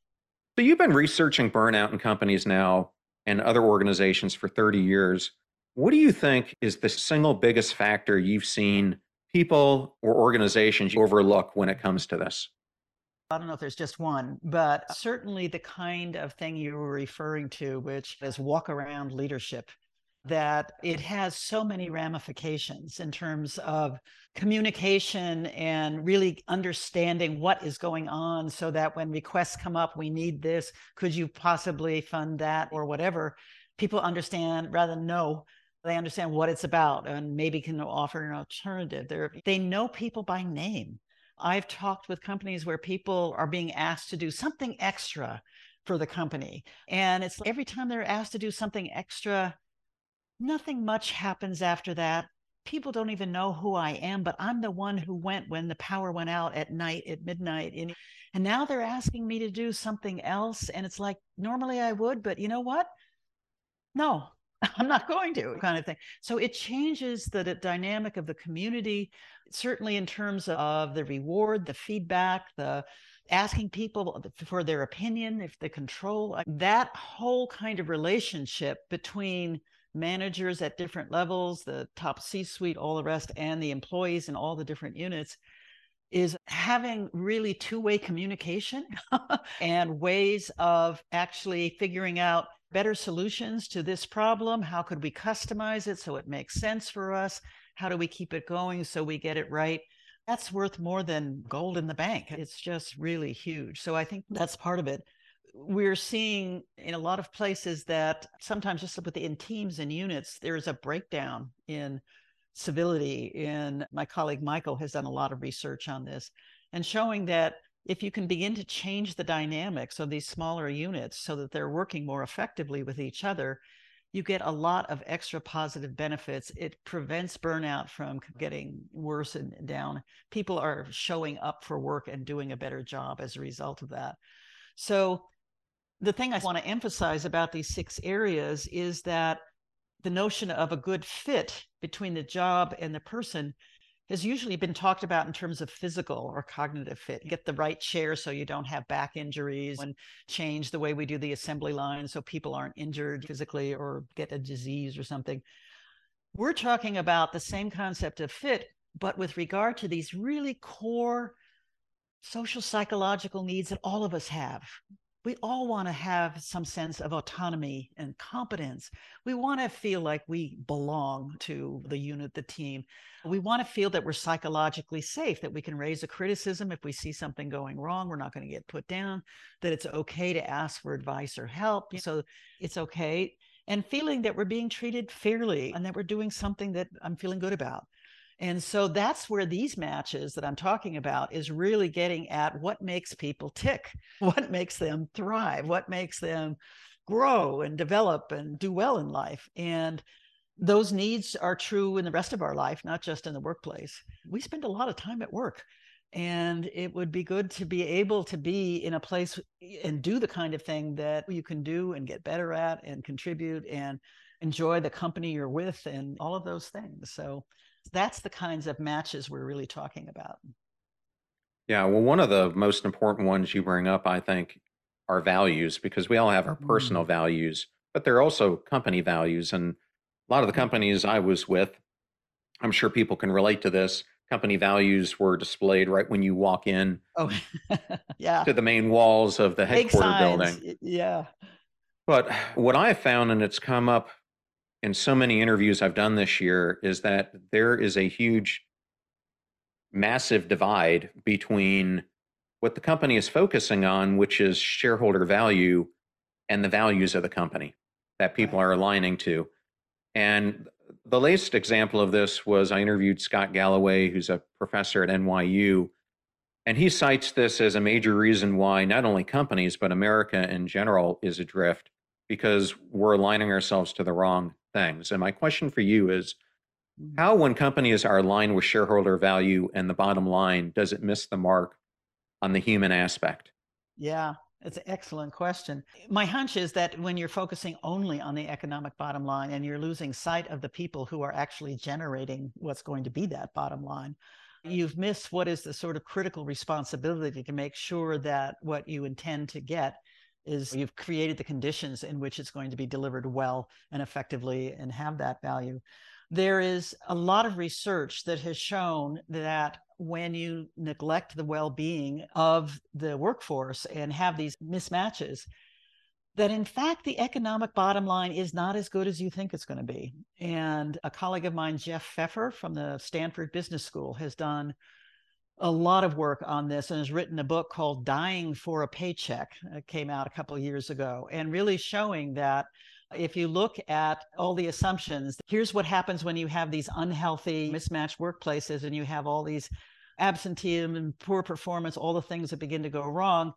So you've been researching burnout in companies now and other organizations for thirty years. What do you think is the single biggest factor you've seen people or organizations overlook when it comes to this? I don't know if there's just one, but certainly the kind of thing you were referring to, which is walk around leadership, that it has so many ramifications in terms of communication and really understanding what is going on so that when requests come up, we need this, could you possibly fund that or whatever, people understand rather than know. They understand what it's about and maybe can offer an alternative. They're, they know people by name. I've talked with companies where people are being asked to do something extra for the company. And it's every time they're asked to do something extra, nothing much happens after that. People don't even know who I am, but I'm the one who went when the power went out at night, at midnight. And, and now they're asking me to do something else. And it's like, normally I would, but you know what? No, I'm not going to, kind of thing. So it changes the, the dynamic of the community, certainly in terms of the reward, the feedback, the asking people for their opinion, if the control, that whole kind of relationship between managers at different levels, the top C-suite, all the rest, and the employees in all the different units is having really two-way communication and ways of actually figuring out better solutions to this problem. How could we customize it so it makes sense for us? How do we keep it going so we get it right? That's worth more than gold in the bank. It's just really huge. So I think that's part of it. We're seeing in a lot of places that sometimes just within teams and units, there's a breakdown in civility. And my colleague Michael has done a lot of research on this and showing that if you can begin to change the dynamics of these smaller units so that they're working more effectively with each other, you get a lot of extra positive benefits. It prevents burnout from getting worse and down. People are showing up for work and doing a better job as a result of that. So the thing I want to emphasize about these six areas is that the notion of a good fit between the job and the person has usually been talked about in terms of physical or cognitive fit. Get the right chair so you don't have back injuries, and change the way we do the assembly line so people aren't injured physically or get a disease or something. We're talking about the same concept of fit, but with regard to these really core social psychological needs that all of us have. We all want to have some sense of autonomy and competence. We want to feel like we belong to the unit, the team. We want to feel that we're psychologically safe, that we can raise a criticism if we see something going wrong. We're not going to get put down, that it's okay to ask for advice or help. So it's okay. And feeling that we're being treated fairly and that we're doing something that I'm feeling good about. And so that's where these matches that I'm talking about is really getting at what makes people tick, what makes them thrive, what makes them grow and develop and do well in life. And those needs are true in the rest of our life, not just in the workplace. We spend a lot of time at work, and it would be good to be able to be in a place and do the kind of thing that you can do and get better at and contribute and enjoy the company you're with and all of those things. So that's the kinds of matches we're really talking about. Yeah, well, one of the most important ones you bring up, I think, are values, because we all have our personal Mm. values, but they're also company values. And a lot of the companies I was with, I'm sure people can relate to this. Company values were displayed right when you walk in Oh, yeah. to the main walls of the Big headquarter signs. building. Yeah. But what I found, and it's come up in so many interviews I've done this year, is that there is a huge, massive divide between what the company is focusing on, which is shareholder value, and the values of the company that people Right. are aligning to. And the latest example of this was I interviewed Scott Galloway, who's a professor at N Y U, and he cites this as a major reason why not only companies, but America in general is adrift, because we're aligning ourselves to the wrong things. And my question for you is, Mm. how, when companies are aligned with shareholder value and the bottom line, does it miss the mark on the human aspect? Yeah, it's an excellent question. My hunch is that when you're focusing only on the economic bottom line and you're losing sight of the people who are actually generating what's going to be that bottom line, you've missed what is the sort of critical responsibility to make sure that what you intend to get is you've created the conditions in which it's going to be delivered well and effectively and have that value. There is a lot of research that has shown that when you neglect the well-being of the workforce and have these mismatches, that in fact the economic bottom line is not as good as you think it's going to be. And a colleague of mine, Jeff Pfeffer from the Stanford Business School, has done a lot of work on this and has written a book called Dying for a Paycheck. It came out a couple of years ago, and really showing that if you look at all the assumptions, here's what happens when you have these unhealthy, mismatched workplaces and you have all these absenteeism and poor performance, all the things that begin to go wrong.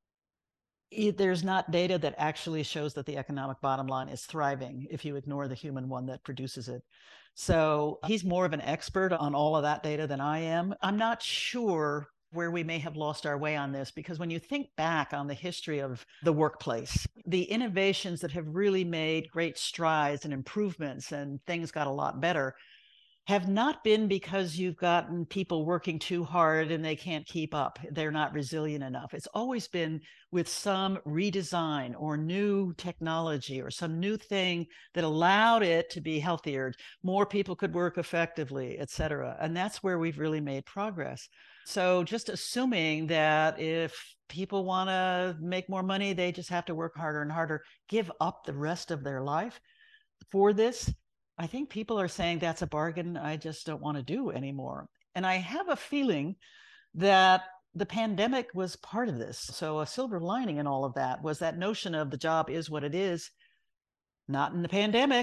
There's not data that actually shows that the economic bottom line is thriving if you ignore the human one that produces it. So he's more of an expert on all of that data than I am. I'm not sure where we may have lost our way on this, because when you think back on the history of the workplace, the innovations that have really made great strides and improvements and things got a lot better have not been because you've gotten people working too hard and they can't keep up. They're not resilient enough. It's always been with some redesign or new technology or some new thing that allowed it to be healthier. More people could work effectively, et cetera. And that's where we've really made progress. So just assuming that if people want to make more money, they just have to work harder and harder, give up the rest of their life for this, I think people are saying that's a bargain I just don't want to do anymore. And I have a feeling that the pandemic was part of this. So a silver lining in all of that was that notion of the job is what it is, not in the pandemic,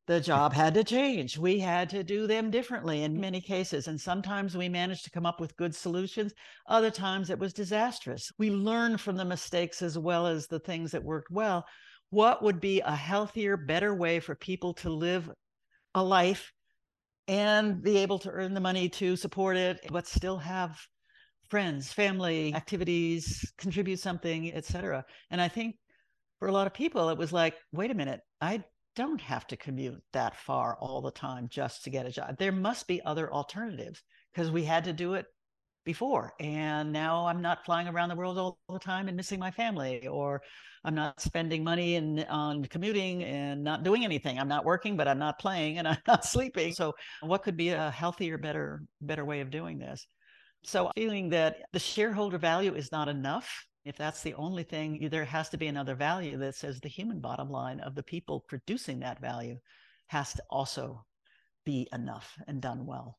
The job had to change. We had to do them differently in many cases. And sometimes we managed to come up with good solutions. Other times it was disastrous. We learned from the mistakes as well as the things that worked well. What would be a healthier, better way for people to live a life and be able to earn the money to support it, but still have friends, family, activities, contribute something, et cetera. And I think for a lot of people, it was like, wait a minute, I don't have to commute that far all the time just to get a job. There must be other alternatives because we had to do it before. And now I'm not flying around the world all the time and missing my family, or I'm not spending money in, on commuting and not doing anything. I'm not working, but I'm not playing and I'm not sleeping. So what could be a healthier, better, better way of doing this? So feeling that the shareholder value is not enough. If that's the only thing, there has to be another value that says the human bottom line of the people producing that value has to also be enough and done well.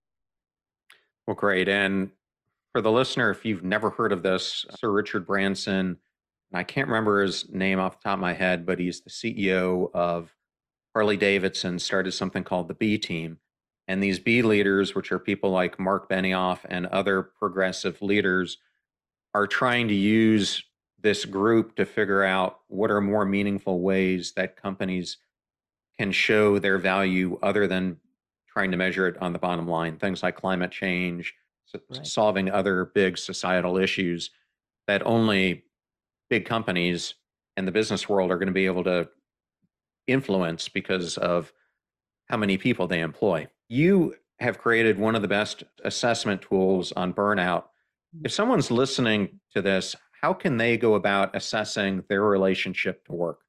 Well, great. And for the listener, if you've never heard of this, Sir Richard Branson, and I can't remember his name off the top of my head, but he's the C E O of Harley Davidson, started something called the B Team. And these B leaders, which are people like Mark Benioff and other progressive leaders, are trying to use this group to figure out what are more meaningful ways that companies can show their value other than trying to measure it on the bottom line. Things like climate change, right. solving other big societal issues that only big companies and the business world are going to be able to influence because of how many people they employ. You have created one of the best assessment tools on burnout. If someone's listening to this, how can they go about assessing their relationship to work?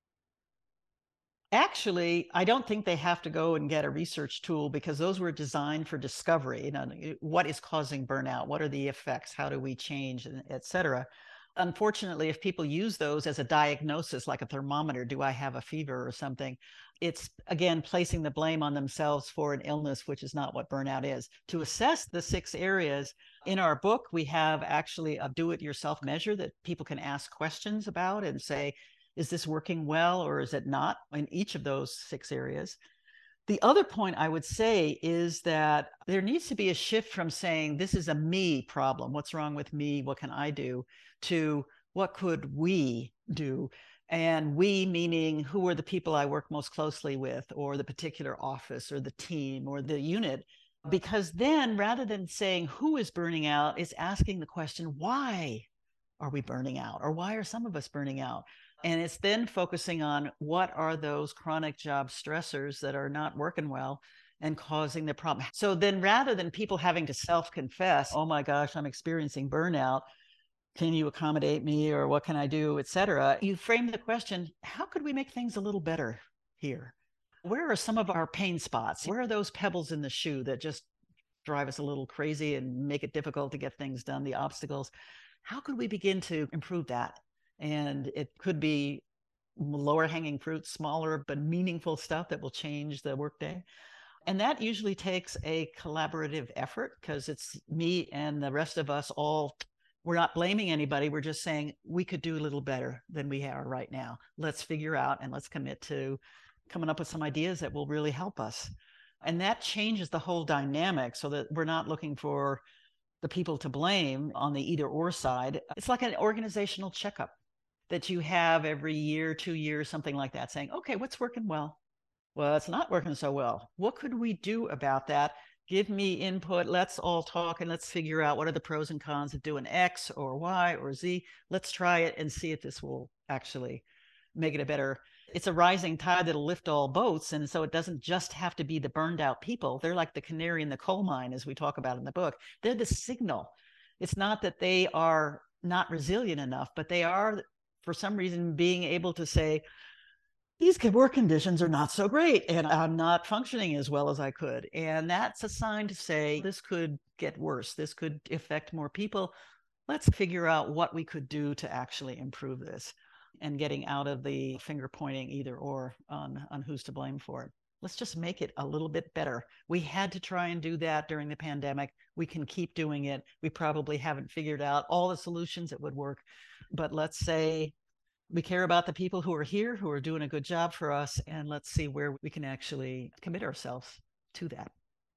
Actually, I don't think they have to go and get a research tool because those were designed for discovery. You know, what is causing burnout? What are the effects? How do we change, et cetera? Unfortunately, if people use those as a diagnosis, like a thermometer, do I have a fever or something? It's, again, placing the blame on themselves for an illness, which is not what burnout is. To assess the six areas, in our book, we have actually a do-it-yourself measure that people can ask questions about and say, is this working well or is it not in each of those six areas? The other point I would say is that there needs to be a shift from saying, this is a me problem. What's wrong with me? What can I do? To what could we do? And we meaning who are the people I work most closely with, or the particular office or the team or the unit. Because then rather than saying who is burning out, it's asking the question, why are we burning out? Or why are some of us burning out? And it's then focusing on what are those chronic job stressors that are not working well and causing the problem. So then rather than people having to self-confess, oh my gosh, I'm experiencing burnout, can you accommodate me, or what can I do, et cetera, you frame the question, how could we make things a little better here? Where are some of our pain spots? Where are those pebbles in the shoe that just drive us a little crazy and make it difficult to get things done, the obstacles? How could we begin to improve that? And it could be lower hanging fruit, smaller but meaningful stuff that will change the workday. And that usually takes a collaborative effort because it's me and the rest of us all. We're not blaming anybody. We're just saying we could do a little better than we are right now. Let's figure out and let's commit to coming up with some ideas that will really help us. And that changes the whole dynamic so that we're not looking for the people to blame on the either or side. It's like an organizational checkup that you have every year, two years, something like that, saying, okay, what's working well? Well, it's not working so well. What could we do about that? Give me input. Let's all talk and let's figure out what are the pros and cons of doing X or Y or Z. Let's try it and see if this will actually make it a better. It's a rising tide that'll lift all boats. And so it doesn't just have to be the burned out people. They're like the canary in the coal mine, as we talk about in the book. They're the signal. It's not that they are not resilient enough, but they are, for some reason, being able to say, these work conditions are not so great and I'm not functioning as well as I could. And that's a sign to say, this could get worse. This could affect more people. Let's figure out what we could do to actually improve this, and getting out of the finger pointing either or on, on who's to blame for it. Let's just make it a little bit better. We had to try and do that during the pandemic. We can keep doing it. We probably haven't figured out all the solutions that would work, but let's say we care about the people who are here, who are doing a good job for us, and let's see where we can actually commit ourselves to that.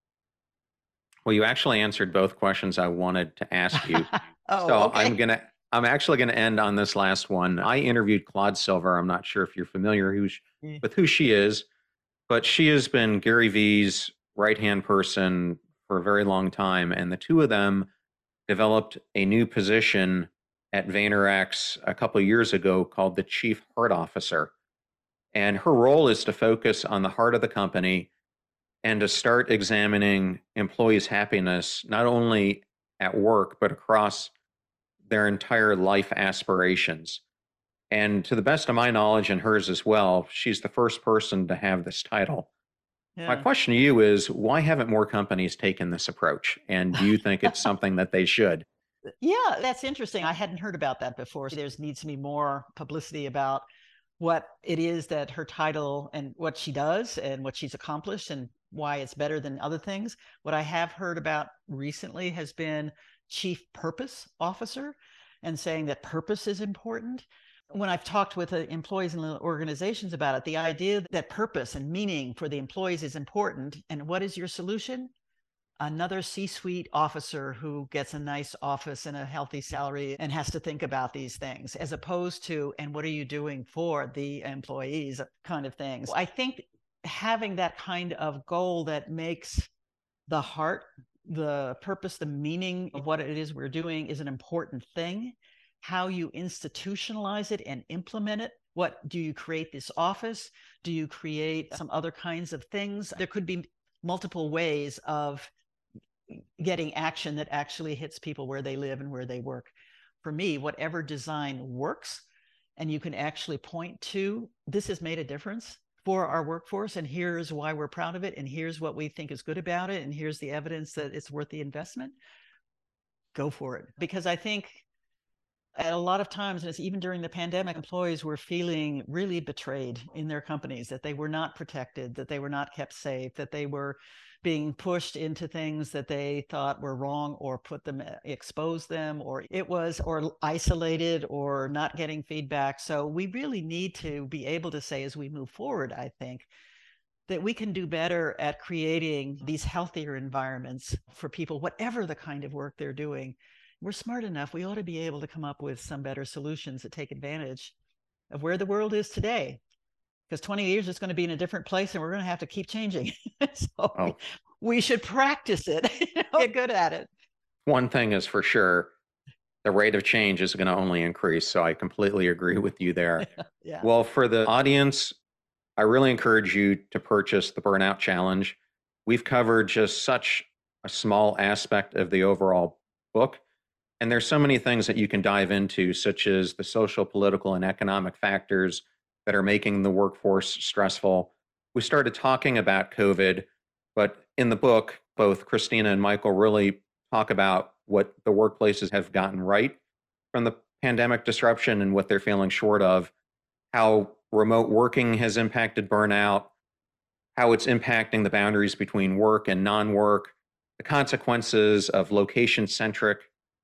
Well, you actually answered both questions I wanted to ask you. oh, so okay. I'm gonna I'm actually gonna end on this last one. I interviewed Claude Silver. I'm not sure if you're familiar who she, Yeah. with who she is, but she has been Gary Vee's right-hand person for a very long time, and the two of them developed a new position at VaynerX a couple of years ago called the Chief Heart Officer. And her role is to focus on the heart of the company and to start examining employees' happiness, not only at work, but across their entire life aspirations. And to the best of my knowledge and hers as well, she's the first person to have this title. Yeah. My question to you is, why haven't more companies taken this approach? And do you think it's something that they should? Yeah, that's interesting. I hadn't heard about that before. There needs to be more publicity about what it is that her title and what she does and what she's accomplished and why it's better than other things. What I have heard about recently has been Chief Purpose Officer, and saying that purpose is important. When I've talked with uh, employees in organizations about it, the idea that purpose and meaning for the employees is important. And what is your solution? Another C-suite officer who gets a nice office and a healthy salary and has to think about these things, as opposed to, and what are you doing for the employees kind of things. I think having that kind of goal that makes the heart, the purpose, the meaning of what it is we're doing is an important thing. How you institutionalize it and implement it. What do you create this office? Do you create some other kinds of things? There could be multiple ways of getting action that actually hits people where they live and where they work. For me, whatever design works, and you can actually point to, this has made a difference for our workforce, and here's why we're proud of it, and here's what we think is good about it, and here's the evidence that it's worth the investment, go for it. Because I think at a lot of times, and it's even during the pandemic, employees were feeling really betrayed in their companies, that they were not protected, that they were not kept safe, that they were being pushed into things that they thought were wrong, or put them, expose them, or it was, or isolated, or not getting feedback. So we really need to be able to say, as we move forward, I think, that we can do better at creating these healthier environments for people, whatever the kind of work they're doing. We're smart enough, we ought to be able to come up with some better solutions that take advantage of where the world is today. Because twenty years it's going to be in a different place, and we're going to have to keep changing. so oh. we, we should practice it, you know, get good at it. One thing is for sure, the rate of change is going to only increase. So I completely agree with you there. yeah. Well, for the audience, I really encourage you to purchase the Burnout Challenge. We've covered just such a small aspect of the overall book. And there's so many things that you can dive into, such as the social, political, and economic factors that are making the workforce stressful. We started talking about COVID, but in the book, both Christina and Michael really talk about what the workplaces have gotten right from the pandemic disruption and what they're feeling short of, how remote working has impacted burnout, how it's impacting the boundaries between work and non-work, the consequences of location-centric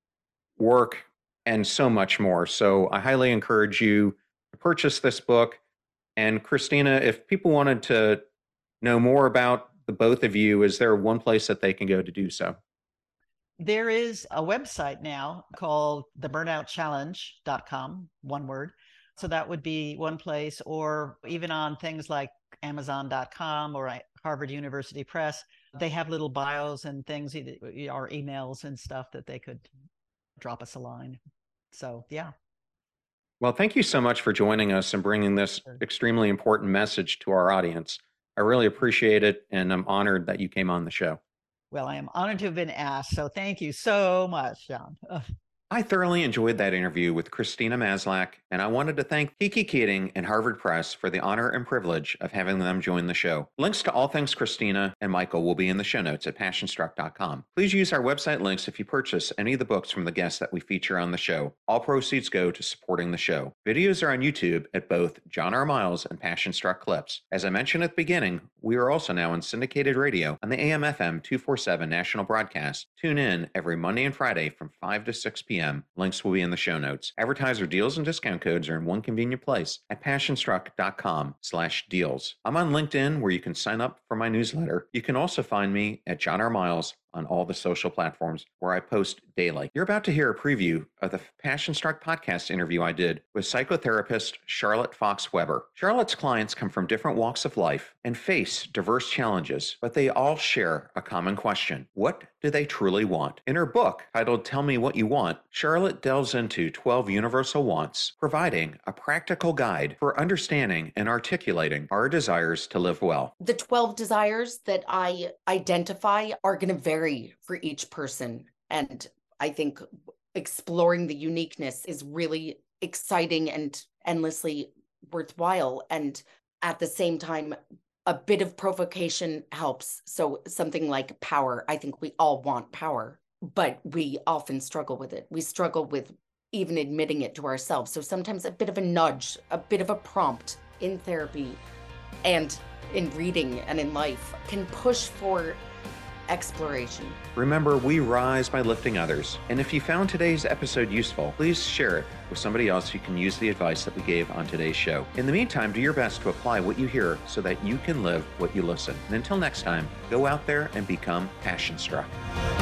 work, and so much more. So I highly encourage you to purchase this book. And Christina, if people wanted to know more about the both of you, is there one place that they can go to do so? There is a website now called the burnout challenge dot com, one word. So that would be one place, or even on things like amazon dot com or Harvard University Press, they have little bios and things, or emails and stuff that they could drop us a line. So, yeah. Well, thank you so much for joining us and bringing this Sure. extremely important message to our audience. I really appreciate it, and I'm honored that you came on the show. Well, I am honored to have been asked. So thank you so much, John. Ugh. I thoroughly enjoyed that interview with Christina Maslach, and I wanted to thank Kiki Keating and Harvard Press for the honor and privilege of having them join the show. Links to all things Christina and Michael will be in the show notes at passion struck dot com. Please use our website links if you purchase any of the books from the guests that we feature on the show. All proceeds go to supporting the show. Videos are on YouTube at both John R. Miles and Passion Struck Clips. As I mentioned at the beginning, we are also now on syndicated radio on the A M F M two forty-seven national broadcast. Tune in every Monday and Friday from five to six p.m. p.m. Links will be in the show notes. Advertiser deals and discount codes are in one convenient place at passionstruck.com slash deals. I'm on LinkedIn, where you can sign up for my newsletter. You can also find me at John R. Miles on all the social platforms where I post daily. You're about to hear a preview of the Passion Struck podcast interview I did with psychotherapist Charlotte Fox Weber. Charlotte's clients come from different walks of life and face diverse challenges, but they all share a common question. What do they truly want? In her book, titled Tell Me What You Want, Charlotte delves into twelve universal wants, providing a practical guide for understanding and articulating our desires to live well. The twelve desires that I identify are going to vary for each person. And I think exploring the uniqueness is really exciting and endlessly worthwhile. And at the same time, a bit of provocation helps. So something like power, I think we all want power, but we often struggle with it. We struggle with even admitting it to ourselves. So sometimes a bit of a nudge, a bit of a prompt in therapy and in reading and in life can push for exploration. Remember, we rise by lifting others. And if you found today's episode useful, please share it with somebody else who can use the advice that we gave on today's show. In the meantime, do your best to apply what you hear so that you can live what you listen. And until next time, go out there and become passion struck.